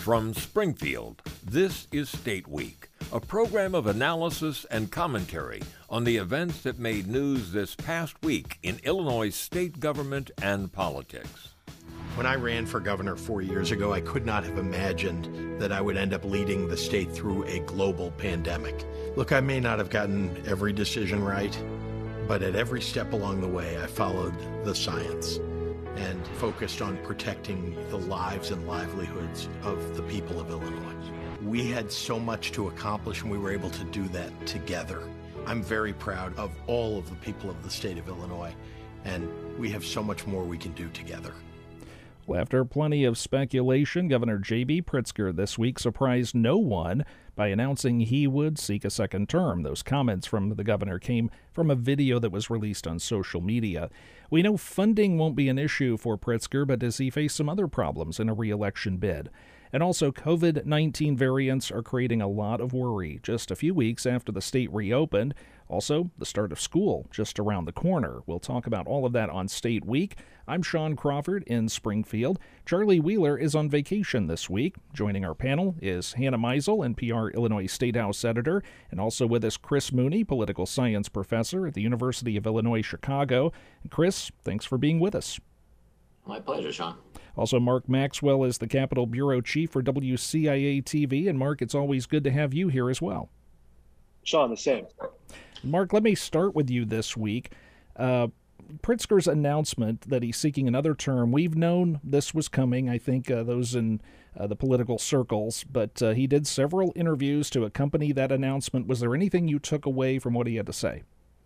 From Springfield, this is State Week, a program of analysis and commentary on the events that made news this past week in Illinois state government and politics. When I ran for governor 4 years ago, I could not have imagined that I would end up leading the state through a global pandemic. Look, I may not have gotten every decision right, but at every step along the way, I followed the science and focused on protecting the lives and livelihoods of the people of Illinois. We had so much to accomplish, and we were able to do that together. I'm very proud of all of the people of the state of Illinois, and we have so much more we can do together. Well, after plenty of speculation, Governor J.B. Pritzker this week surprised no one by announcing he would seek a second term. Those comments from the governor came from a video that was released on social media. We know funding won't be an issue for Pritzker, but does he face some other problems in a re-election bid? And also, COVID-19 variants are creating a lot of worry just a few weeks after the state reopened. Also, the start of school just around the corner. We'll talk about all of that on State Week. I'm Sean Crawford in Springfield. Charlie Wheeler is on vacation this week. Joining our panel is Hannah Meisel, NPR Illinois State House editor, and also with us Chris Mooney, political science professor at the University of Illinois Chicago. And Chris, thanks for being with us. My pleasure, Sean. Also, Mark Maxwell is the Capitol Bureau Chief for WCIA-TV. And Mark, it's always good to have you here as well. Sean, the same. Mark, let me start with you this week. Pritzker's announcement that he's seeking another term, we've known this was coming, I think those in the political circles, but he did several interviews to accompany that announcement. Was there anything you took away from what he had to say?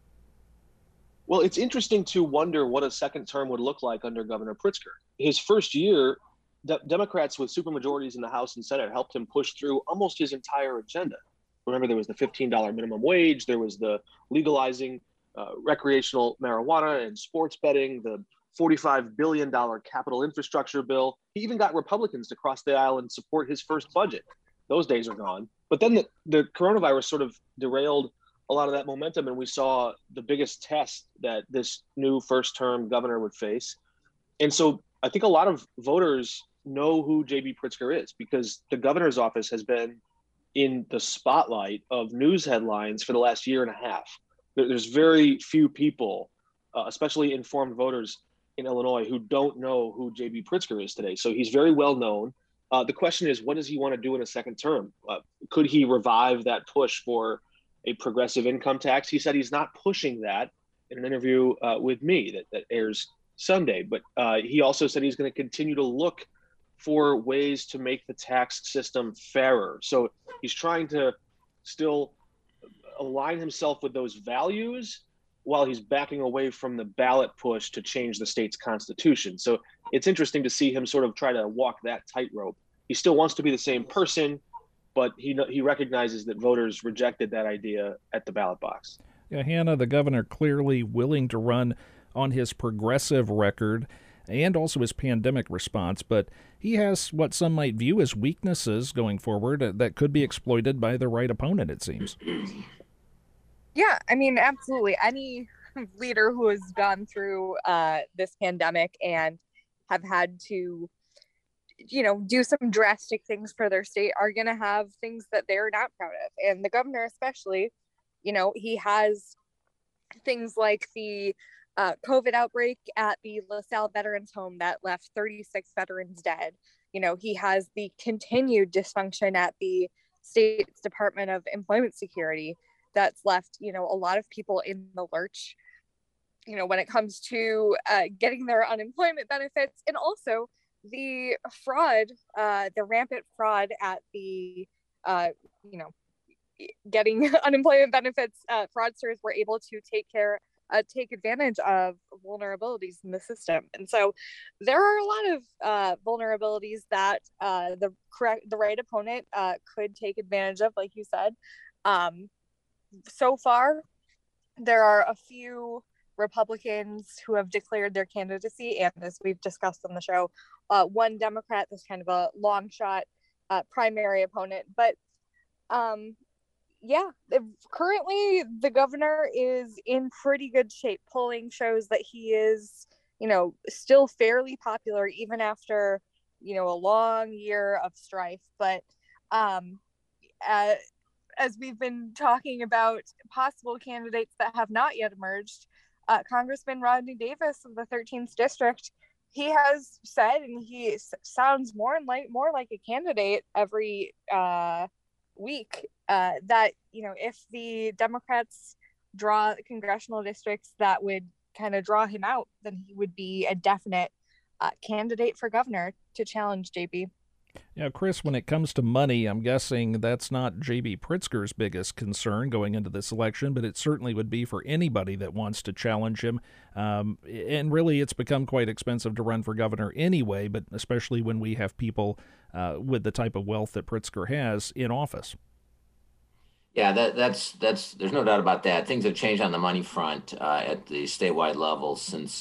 Well, it's interesting to wonder what a second term would look like under Governor Pritzker. His first year, Democrats with supermajorities in the House and Senate helped him push through almost his entire agenda. Remember, there was the $15 minimum wage, there was the legalizing recreational marijuana and sports betting, the $45 billion capital infrastructure bill. He even got Republicans to cross the aisle and support his first budget. Those days are gone. But then the coronavirus sort of derailed a lot of that momentum, and we saw the biggest test that this new first-term governor would face. And so I think a lot of voters know who J.B. Pritzker is because the governor's office has been in the spotlight of news headlines for the last year and a half. There's very few people, especially informed voters in Illinois, who don't know who J.B. Pritzker is today. So he's very well known. The question is, what does he want to do in a second term? Could he revive that push for a progressive income tax? He said he's not pushing that in an interview with me that airs Sunday. But he also said he's going to continue to look for ways to make the tax system fairer. So he's trying to still align himself with those values while he's backing away from the ballot push to change the state's constitution. So it's interesting to see him sort of try to walk that tightrope. He still wants to be the same person, but he recognizes that voters rejected that idea at the ballot box. Yeah, Hannah, the governor clearly willing to run on his progressive record and also his pandemic response, but he has what some might view as weaknesses going forward that could be exploited by the right opponent, it seems. Yeah, I mean, absolutely. Any leader who has gone through this pandemic and have had to, do some drastic things for their state are going to have things that they're not proud of. And the governor especially, he has things like the COVID outbreak at the LaSalle Veterans Home that left 36 veterans dead. He has the continued dysfunction at the state's Department of Employment Security that's left, a lot of people in the lurch, when it comes to getting their unemployment benefits, and also the fraud, the rampant fraud at the, getting unemployment benefits. Fraudsters were able to take advantage of vulnerabilities in the system. And so there are a lot of vulnerabilities that the right opponent could take advantage of, like you said. So far, there are a few Republicans who have declared their candidacy, and as we've discussed on the show, one Democrat that's kind of a long shot primary opponent. But currently the governor is in pretty good shape. Polling shows that he is, still fairly popular even after a long year of strife. But as we've been talking about possible candidates that have not yet emerged, Congressman Rodney Davis of the 13th District, he has said, and he sounds more like a candidate every week, that if the Democrats draw congressional districts that would kind of draw him out, then he would be a definite candidate for governor to challenge JB. Yeah, Chris, when it comes to money, I'm guessing that's not J.B. Pritzker's biggest concern going into this election, but it certainly would be for anybody that wants to challenge him. And really, it's become quite expensive to run for governor anyway, but especially when we have people with the type of wealth that Pritzker has in office. Yeah, that's there's no doubt about that. Things have changed on the money front at the statewide level since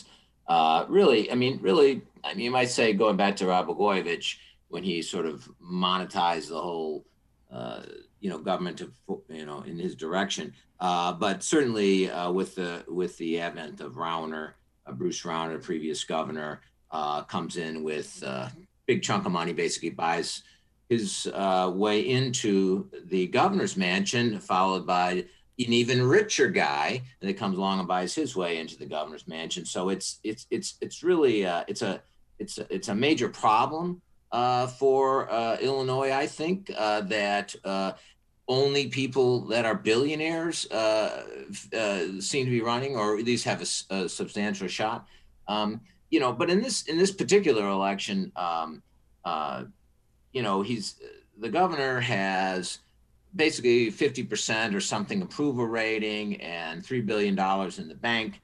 you might say going back to Rod Blagojevich, when he sort of monetized the whole, government in his direction. But certainly with the advent of Rauner, Bruce Rauner, previous governor, comes in with a big chunk of money, basically buys his way into the governor's mansion, followed by an even richer guy that comes along and buys his way into the governor's mansion. So it's really it's a major problem for Illinois, I think, that only people that are billionaires seem to be running, or at least have a substantial shot. But in this particular election, the governor has basically 50% or something approval rating and $3 billion in the bank.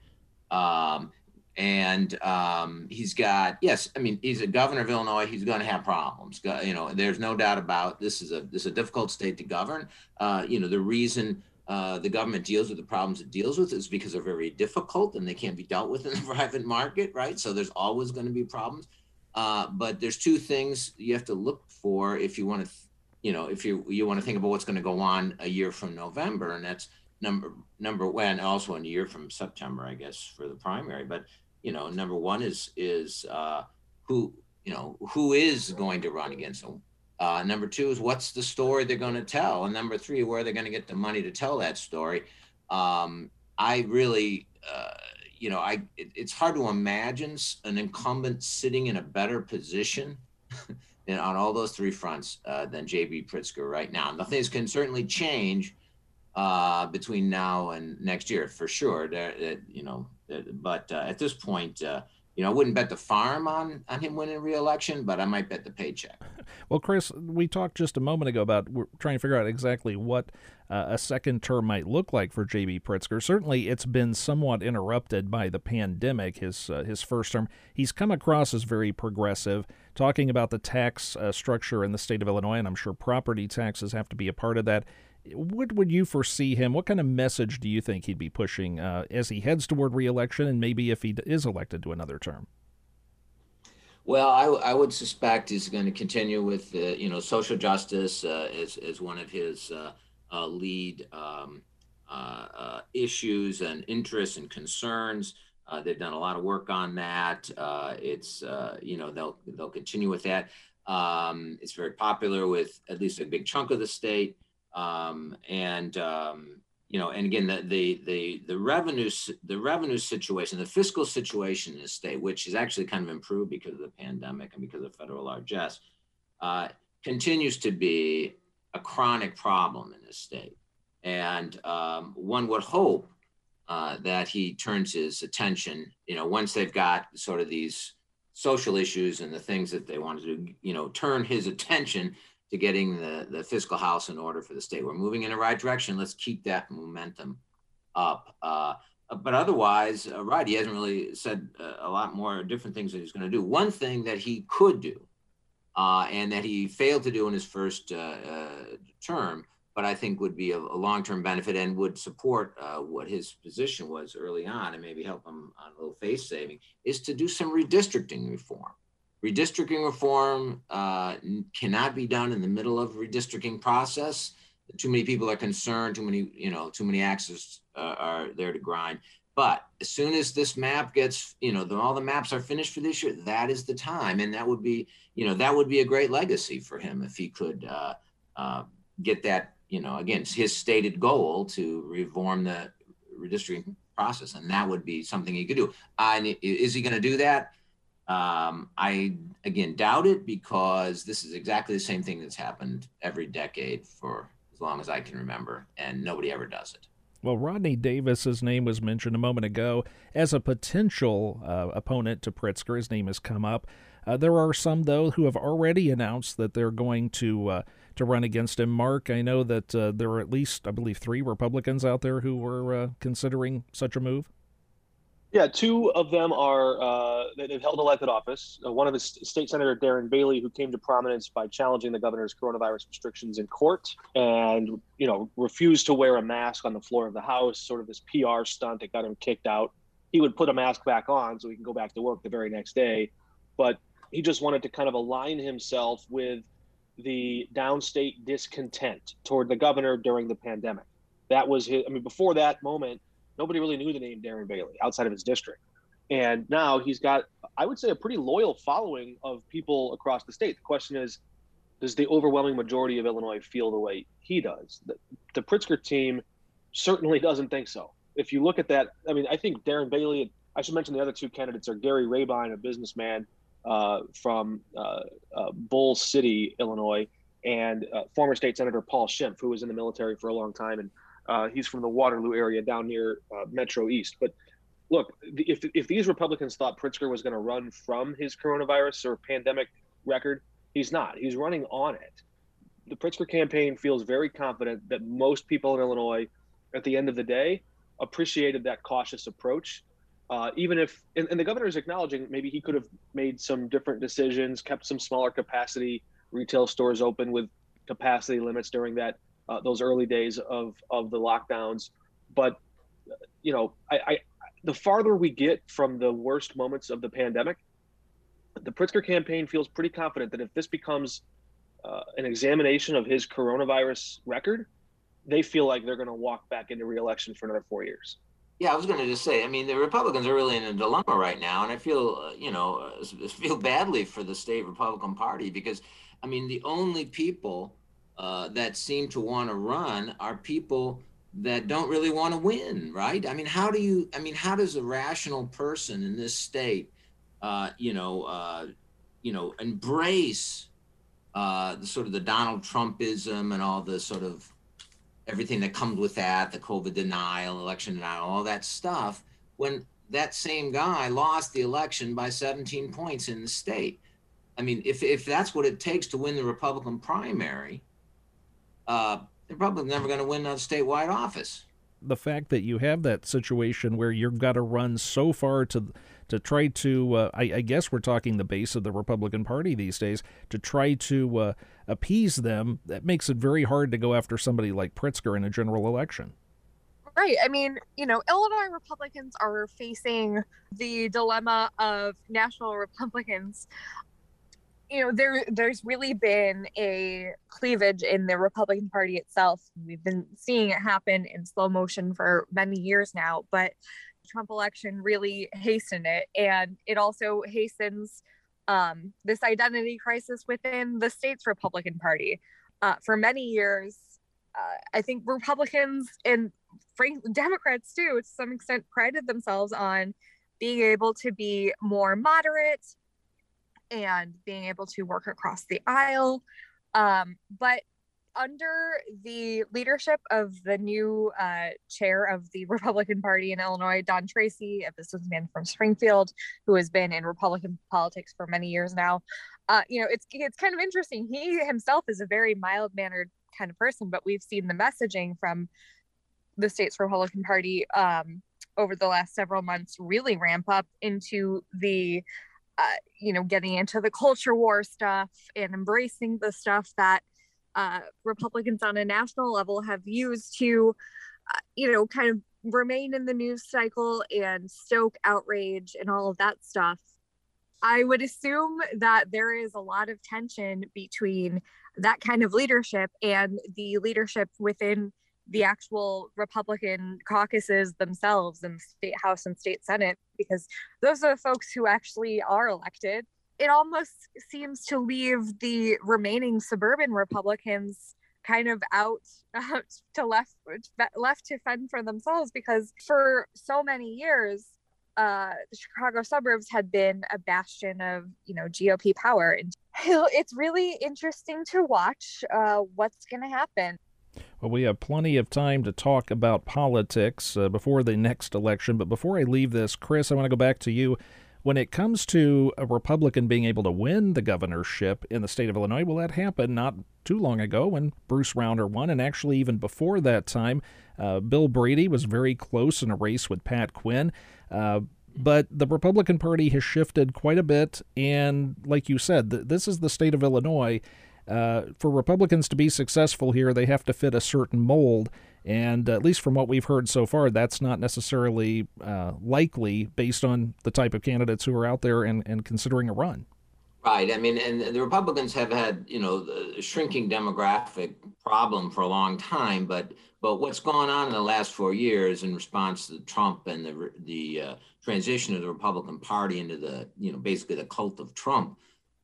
He's got, he's a governor of Illinois. He's going to have problems. There's no doubt about this is a difficult state to govern. The reason the government deals with the problems it deals with is because they're very difficult and they can't be dealt with in the private market, right? So there's always going to be problems. But there's two things you have to look for if you want to, if you want to think about what's going to go on a year from November, and that's number one, also in a year from September, I guess, for the primary. But number one is who is going to run against them. Number two is what's the story they're going to tell, and number three, where they're going to get the money to tell that story. It's hard to imagine an incumbent sitting in a better position on all those three fronts than J.B. Pritzker right now. Now, things can certainly change between now and next year, for sure. But at this point, I wouldn't bet the farm on him winning re-election, but I might bet the paycheck. Well, Chris, we talked just a moment ago about we're trying to figure out exactly what a second term might look like for J.B. Pritzker. Certainly, it's been somewhat interrupted by the pandemic, his first term. He's come across as very progressive, talking about the tax structure in the state of Illinois, and I'm sure property taxes have to be a part of that. What would you foresee him? What kind of message do you think he'd be pushing as he heads toward re-election, and maybe if he is elected to another term? Well, I would suspect he's going to continue with social justice as one of his lead issues and interests and concerns. They've done a lot of work on that. They'll continue with that. It's very popular with at least a big chunk of the state. And again, the revenue situation, the fiscal situation in the state, which is actually kind of improved because of the pandemic and because of federal largesse, continues to be a chronic problem in this state. And one would hope that he turns his attention, once they've got sort of these social issues and the things that they want to do, turn his attention to getting the fiscal house in order for the state. We're moving in the right direction. Let's keep that momentum up. But otherwise, right, he hasn't really said a lot more different things that he's going to do. One thing that he could do, and that he failed to do in his first term, but I think would be a long-term benefit and would support what his position was early on and maybe help him on a little face saving, is to do some redistricting reform. Redistricting reform cannot be done in the middle of a redistricting process. Too many people are concerned. Too many axes are there to grind. But as soon as this map gets, all the maps are finished for this year, that is the time. And that would be, that would be a great legacy for him if he could get that, again, his stated goal to reform the redistricting process. And that would be something he could do. Is he going to do that? I, again, doubt it, because this is exactly the same thing that's happened every decade for as long as I can remember, and nobody ever does it. Well, Rodney Davis's name was mentioned a moment ago as a potential opponent to Pritzker. His name has come up. There are some, though, who have already announced that they're going to run against him. Mark, I know that there are at least, I believe, 3 Republicans out there who were considering such a move. Yeah, 2 of them are they've held elected office. One of is State Senator Darren Bailey, who came to prominence by challenging the governor's coronavirus restrictions in court, and refused to wear a mask on the floor of the House. Sort of this PR stunt that got him kicked out. He would put a mask back on so he can go back to work the very next day, but he just wanted to kind of align himself with the downstate discontent toward the governor during the pandemic. That was his. I mean, before that moment, nobody really knew the name Darren Bailey outside of his district. And now he's got, I would say, a pretty loyal following of people across the state. The question is, does the overwhelming majority of Illinois feel the way he does? The Pritzker team certainly doesn't think so. If you look at that, I mean, I think Darren Bailey, I should mention the other 2 candidates are Gary Rabine, a businessman from Bull City, Illinois, and former state senator Paul Schimpf, who was in the military for a long time. And he's from the Waterloo area down near Metro East. But look, if these Republicans thought Pritzker was going to run from his coronavirus or pandemic record, he's not. He's running on it. The Pritzker campaign feels very confident that most people in Illinois, at the end of the day, appreciated that cautious approach. Even if, and the governor is acknowledging maybe he could have made some different decisions, kept some smaller capacity retail stores open with capacity limits during that those early days of the lockdowns. But the farther we get from the worst moments of the pandemic, the Pritzker campaign feels pretty confident that if this becomes an examination of his coronavirus record, they feel like they're going to walk back into re-election for another 4 years. Yeah, I was going to just say, I mean, the Republicans are really in a dilemma right now, and I feel, feel badly for the state Republican Party, because, I mean, the only people that seem to want to run are people that don't really want to win, right? I mean, how does a rational person in this state, embrace the sort of the Donald Trumpism and all the sort of everything that comes with that, the COVID denial, election denial, all that stuff, when that same guy lost the election by 17 points in the state? I mean, if that's what it takes to win the Republican primary, the Republicans never going to win a statewide office. The fact that you have that situation where you've got to run so far to try to, I guess we're talking the base of the Republican Party these days, to try to appease them, that makes it very hard to go after somebody like Pritzker in a general election. Right. I mean, Illinois Republicans are facing the dilemma of national Republicans. There's really been a cleavage in the Republican Party itself. We've been seeing it happen in slow motion for many years now, but the Trump election really hastened it. And it also hastens this identity crisis within the state's Republican Party. For many years, I think Republicans and Democrats too, to some extent, prided themselves on being able to be more moderate and being able to work across the aisle. But under the leadership of the new chair of the Republican Party in Illinois, Don Tracy, a businessman from Springfield, who has been in Republican politics for many years now, it's kind of interesting. He himself is a very mild-mannered kind of person, but we've seen the messaging from the state's Republican Party over the last several months really ramp up into the getting into the culture war stuff and embracing the stuff that Republicans on a national level have used to, kind of remain in the news cycle and stoke outrage and all of that stuff. I would assume that there is a lot of tension between that kind of leadership and the leadership within the actual Republican caucuses themselves in the state House and state Senate, because those are the folks who actually are elected. It almost seems to leave the remaining suburban Republicans kind of out to left to fend for themselves, because for so many years, the Chicago suburbs had been a bastion of, GOP power. And it's really interesting to watch what's going to happen. Well, we have plenty of time to talk about politics before the next election. But before I leave this, Chris, I want to go back to you. When it comes to a Republican being able to win the governorship in the state of Illinois, well, that happened not too long ago when Bruce Rauner won, and actually even before that time, Bill Brady was very close in a race with Pat Quinn. But the Republican Party has shifted quite a bit, and like you said, this is the state of Illinois. For Republicans to be successful here, they have to fit a certain mold. And at least from what we've heard so far, that's not necessarily likely based on the type of candidates who are out there and considering a run. Right. I mean, and the Republicans have had, the shrinking demographic problem for a long time. But what's gone on in the last 4 years in response to Trump and the transition of the Republican Party into the, basically the cult of Trump,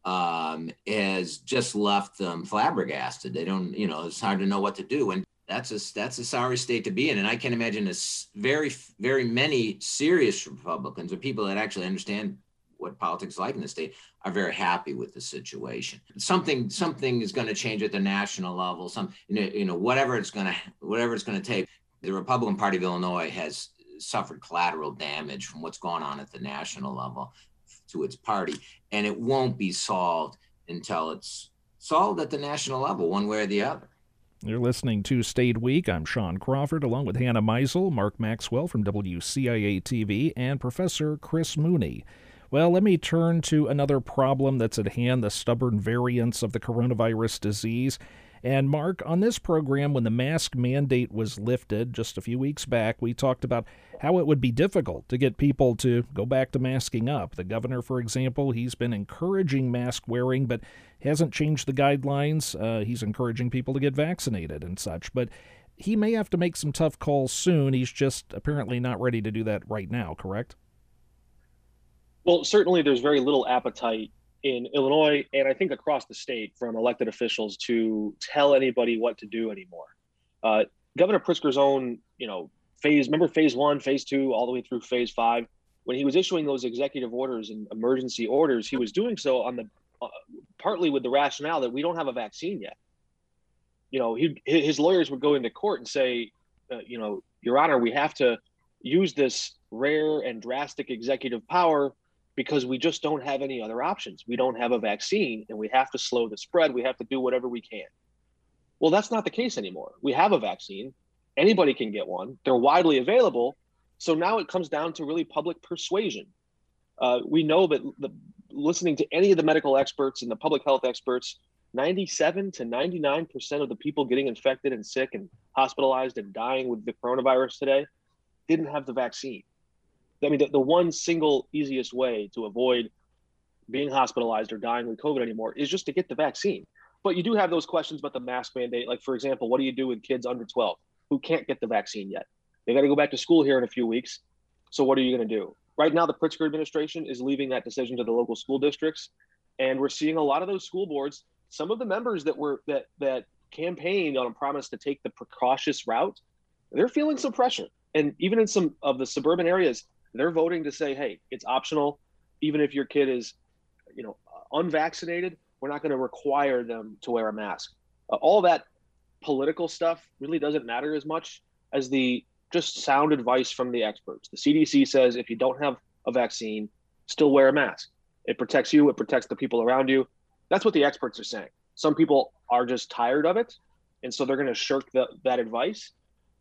has just left them flabbergasted. They don't, it's hard to know what to do. And that's a sorry state to be in. And I can imagine very, very many serious Republicans or people that actually understand what politics is like in the state are very happy with the situation. Something is going to change at the national level. Whatever it's going to take. The Republican Party of Illinois has suffered collateral damage from what's going on at the national level to its party, and it won't be solved until it's solved at the national level, one way or the other. You're listening to State Week. I'm Sean Crawford, along with Hannah Meisel, Mark Maxwell from WCIA-TV, and Professor Chris Mooney. Well, let me turn to another problem that's at hand, the stubborn variants of the coronavirus disease. And Mark, on this program, when the mask mandate was lifted just a few weeks back, we talked about how it would be difficult to get people to go back to masking up. The governor, for example, he's been encouraging mask wearing, but hasn't changed the guidelines. He's encouraging people to get vaccinated and such. But he may have to make some tough calls soon. He's just apparently not ready to do that right now, correct? Well, certainly there's very little appetite in Illinois, and I think across the state, from elected officials to tell anybody what to do anymore. Governor Pritzker's own, phase 1, phase 2, all the way through phase 5, when he was issuing those executive orders and emergency orders, he was doing so on the partly with the rationale that we don't have a vaccine yet. His lawyers would go into court and say, Your Honor, we have to use this rare and drastic executive power because we just don't have any other options. We don't have a vaccine, and we have to slow the spread. We have to do whatever we can. Well, that's not the case anymore. We have a vaccine. Anybody can get one. They're widely available. So now it comes down to really public persuasion. We know that listening to any of the medical experts and the public health experts, 97 to 99% of the people getting infected and sick and hospitalized and dying with the coronavirus today didn't have the vaccine. I mean, the one single easiest way to avoid being hospitalized or dying with COVID anymore is just to get the vaccine. But you do have those questions about the mask mandate. Like, for example, what do you do with kids under 12 who can't get the vaccine yet? They got to go back to school here in a few weeks. So what are you going to do? Right now, the Pritzker administration is leaving that decision to the local school districts. And we're seeing a lot of those school boards, some of the members that campaigned on a promise to take the precautious route, they're feeling some pressure. And even in some of the suburban areas, they're voting to say, hey, it's optional. Even if your kid is, unvaccinated, we're not going to require them to wear a mask. All that political stuff really doesn't matter as much as the just sound advice from the experts. The CDC says if you don't have a vaccine, still wear a mask. It protects you. It protects the people around you. That's what the experts are saying. Some people are just tired of it, and so they're going to shirk that advice.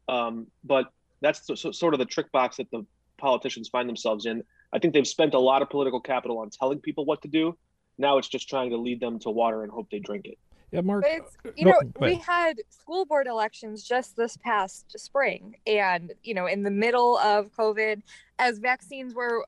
But that's sort of the trick box that the politicians find themselves in. I think they've spent a lot of political capital on telling people what to do. Now it's just trying to lead them to water and hope they drink it. Yeah, Mark. We had school board elections just this past spring, and in the middle of COVID, as vaccines were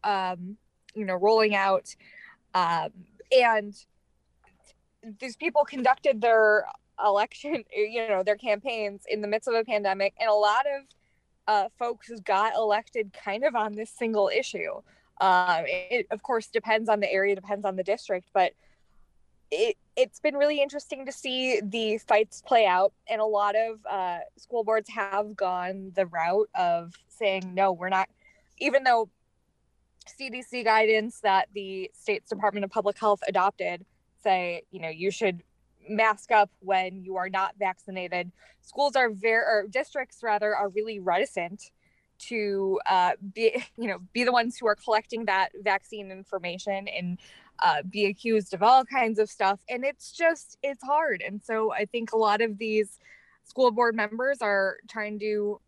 rolling out, and these people conducted their election, their campaigns in the midst of a pandemic, and a lot of folks got elected kind of on this single issue. It of course depends on the area, depends on the district, but it's been really interesting to see the fights play out, and a lot of school boards have gone the route of saying, no, we're not, even though CDC guidance that the state's Department of Public Health adopted say, you should mask up when you are not vaccinated. Schools or districts rather, are really reticent to be the ones who are collecting that vaccine information and be accused of all kinds of stuff. And it's hard. And so I think a lot of these school board members are trying to,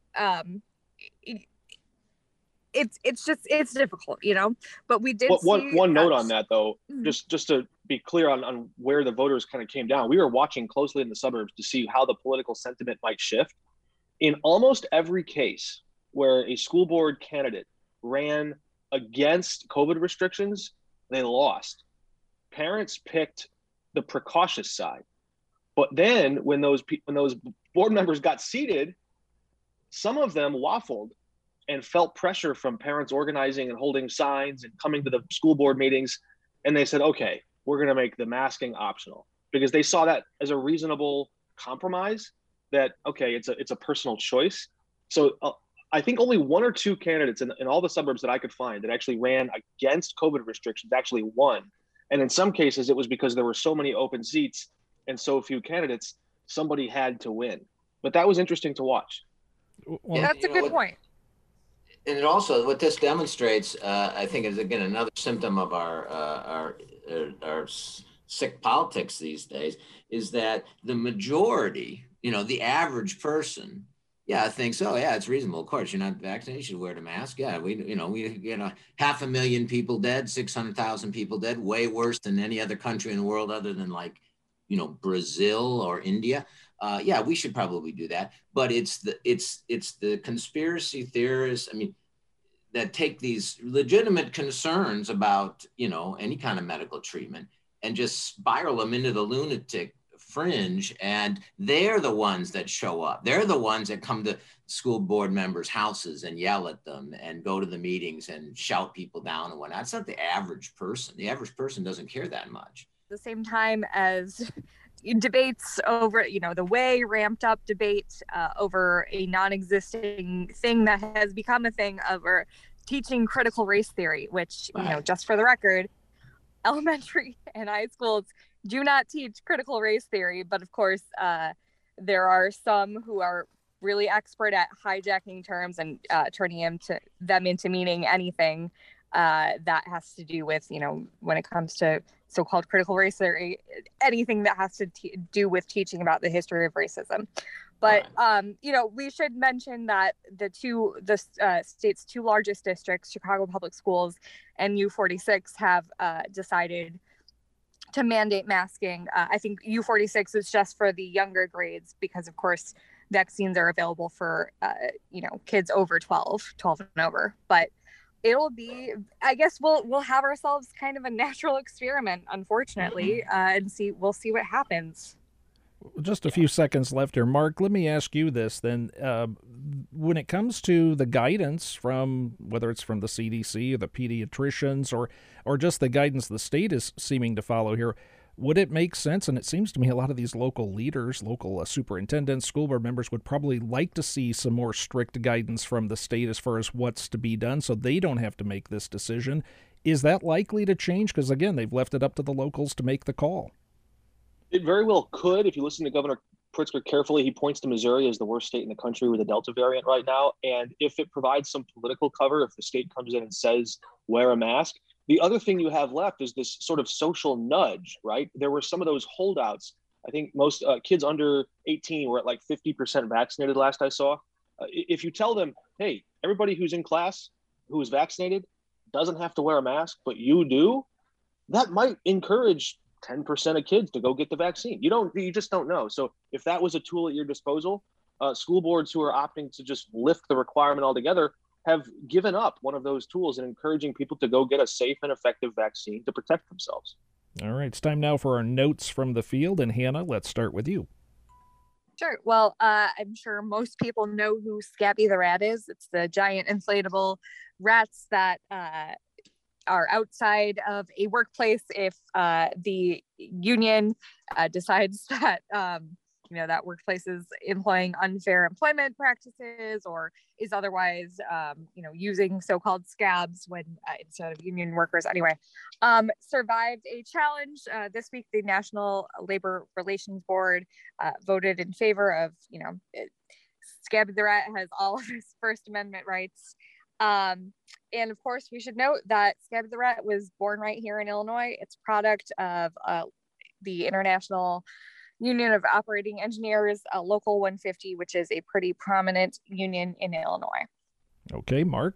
it's difficult, but we did one note on that though, just to be clear on where the voters kind of came down. We were watching closely in the suburbs to see how the political sentiment might shift. In almost every case where a school board candidate ran against COVID restrictions, they lost. Parents picked the precautious side. But then when those board members got seated, some of them waffled and felt pressure from parents organizing and holding signs and coming to the school board meetings. And they said, okay, we're going to make the masking optional, because they saw that as a reasonable compromise, that, okay, it's a personal choice. So I think only one or two candidates in all the suburbs that I could find that actually ran against COVID restrictions actually won. And in some cases, it was because there were so many open seats and so few candidates, somebody had to win. But that was interesting to watch. Well, that's a good point. And it also, what this demonstrates, I think, is again another symptom of our sick politics these days, is that the majority, the average person, thinks, oh yeah, it's reasonable. Of course, you're not vaccinated, you should wear the mask. Yeah, we 500,000 people dead, 600,000 people dead, way worse than any other country in the world other than Brazil or India. We should probably do that. But it's the conspiracy theorists, that take these legitimate concerns about, any kind of medical treatment and just spiral them into the lunatic fringe. And they're the ones that show up. They're the ones that come to school board members' houses and yell at them and go to the meetings and shout people down and whatnot. It's not the average person. The average person doesn't care that much. At the same time as debates over, the way ramped up debate over a non-existing thing that has become a thing, over teaching critical race theory, which, just for the record, elementary and high schools do not teach critical race theory. But of course, there are some who are really expert at hijacking terms and turning them into meaning anything that has to do with, when it comes to so-called critical race theory, anything that has to do with teaching about the history of racism. But, we should mention that the state's two largest districts, Chicago Public Schools and U46, have decided to mandate masking. I think U46 is just for the younger grades because, of course, vaccines are available for, kids over 12 and over. But it'll be, I guess we'll have ourselves kind of a natural experiment, unfortunately, and we'll see what happens. Just a few seconds left here. Mark, let me ask you this then. When it comes to the guidance from, whether it's from the CDC or the pediatricians or just the guidance the state is seeming to follow here, would it make sense? And it seems to me a lot of these local leaders, local superintendents, school board members would probably like to see some more strict guidance from the state as far as what's to be done so they don't have to make this decision. Is that likely to change? Because, again, they've left it up to the locals to make the call. It very well could. If you listen to Governor Pritzker carefully, he points to Missouri as the worst state in the country with the Delta variant right now. And if it provides some political cover, if the state comes in and says, wear a mask, the other thing you have left is this sort of social nudge, right? There were some of those holdouts. I think most kids under 18 were at like 50% vaccinated last I saw. If you tell them, hey, everybody who's in class who is vaccinated doesn't have to wear a mask, but you do, that might encourage 10% of kids to go get the vaccine. You just don't know. So if that was a tool at your disposal, school boards who are opting to just lift the requirement altogether have given up one of those tools and encouraging people to go get a safe and effective vaccine to protect themselves. All right, it's time now for our notes from the field. And Hannah, let's start with you. Sure. Well, I'm sure most people know who Scabby the Rat is. It's the giant inflatable rats that are outside of a workplace if the union decides that that workplace is employing unfair employment practices or is otherwise using so-called scabs when instead of union workers. Anyway, survived a challenge this week. The National Labor Relations Board voted in favor of Scabby the Rat has all of his First Amendment rights. And of course, we should note that Scabby the Rat was born right here in Illinois. It's a product of the International Union of Operating Engineers, Local 150, which is a pretty prominent union in Illinois. Okay, Mark.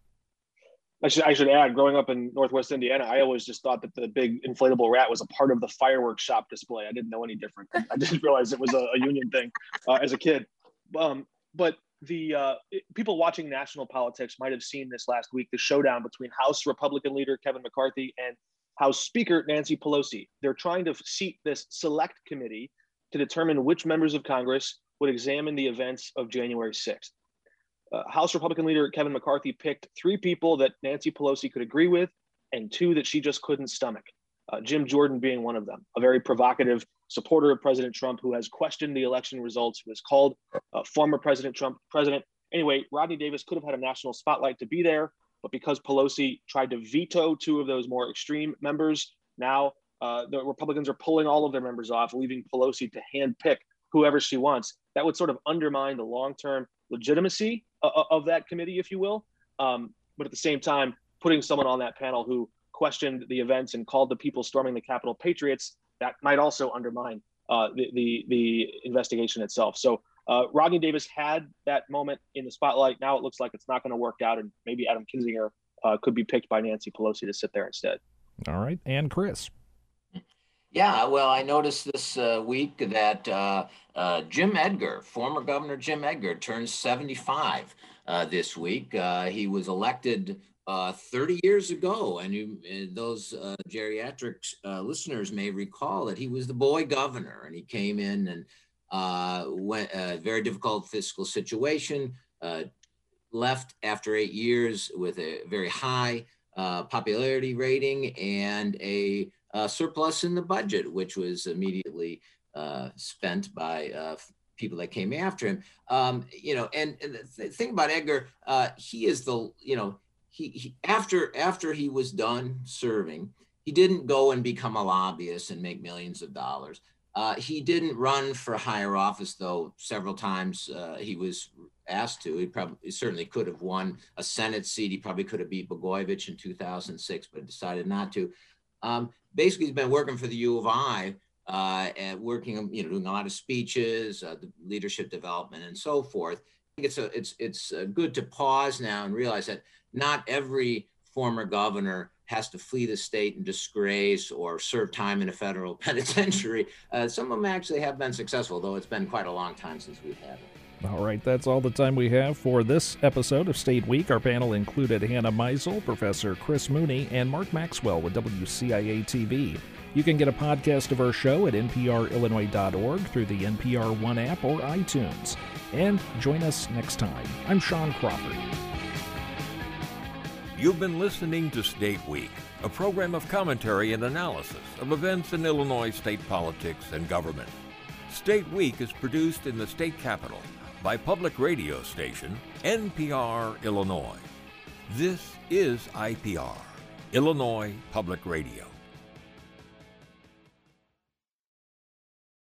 I should add, growing up in Northwest Indiana, I always just thought that the big inflatable rat was a part of the fireworks shop display. I didn't know any different. I didn't realize it was a union thing as a kid. But the people watching national politics might have seen this last week, the showdown between House Republican leader Kevin McCarthy and House Speaker Nancy Pelosi. They're trying to seat this select committee to determine which members of Congress would examine the events of January 6th. House Republican leader Kevin McCarthy picked 3 people that Nancy Pelosi could agree with and 2 that she just couldn't stomach. Jim Jordan being one of them, a very provocative supporter of President Trump who has questioned the election results, who has called former President Trump president. Anyway, Rodney Davis could have had a national spotlight to be there, but because Pelosi tried to veto 2 of those more extreme members, now the Republicans are pulling all of their members off, leaving Pelosi to handpick whoever she wants. That would sort of undermine the long-term legitimacy of that committee, if you will. But at the same time, putting someone on that panel who questioned the events and called the people storming the Capitol patriots, that might also undermine the investigation itself. So Rodney Davis had that moment in the spotlight. Now it looks like it's not going to work out, and maybe Adam Kinzinger could be picked by Nancy Pelosi to sit there instead. All right. And Chris. Yeah, well, I noticed this week that Jim Edgar, former Governor Jim Edgar, turns 75 this week. He was elected 30 years ago, and those geriatric listeners may recall that he was the boy governor, and he came in and went a very difficult fiscal situation, left after 8 years with a very high popularity rating and a surplus in the budget, which was immediately spent by people that came after him. And the thing about Edgar, he is he after he was done serving, he didn't go and become a lobbyist and make millions of dollars. He didn't run for higher office, though several times he was asked to. He certainly could have won a Senate seat. He probably could have beat Blagojevich in 2006, but decided not to. Basically, he's been working for the U of I and working, doing a lot of speeches, the leadership development, and so forth. I think it's good to pause now and realize that not every former governor has to flee the state in disgrace or serve time in a federal penitentiary. Some of them actually have been successful, though it's been quite a long time since we've had it. All right, that's all the time we have for this episode of State Week. Our panel included Hannah Meisel, Professor Chris Mooney, and Mark Maxwell with WCIA-TV. You can get a podcast of our show at nprillinois.org through the NPR One app or iTunes. And join us next time. I'm Sean Crawford. You've been listening to State Week, a program of commentary and analysis of events in Illinois state politics and government. State Week is produced in the state capital by public radio station NPR Illinois. This is IPR, Illinois Public Radio.